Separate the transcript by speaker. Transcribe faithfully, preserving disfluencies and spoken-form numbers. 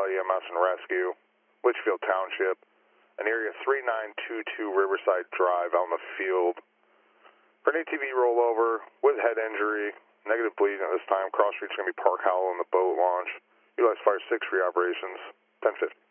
Speaker 1: Valley E M S and Rescue, Litchfield Township, and area three nine two two Riverside Drive out in the field. For an A T V rollover with head injury, negative bleeding at this time. Cross street's going to be Park Howell in the boat launch. Utilize Fire six for your operations. ten fifty.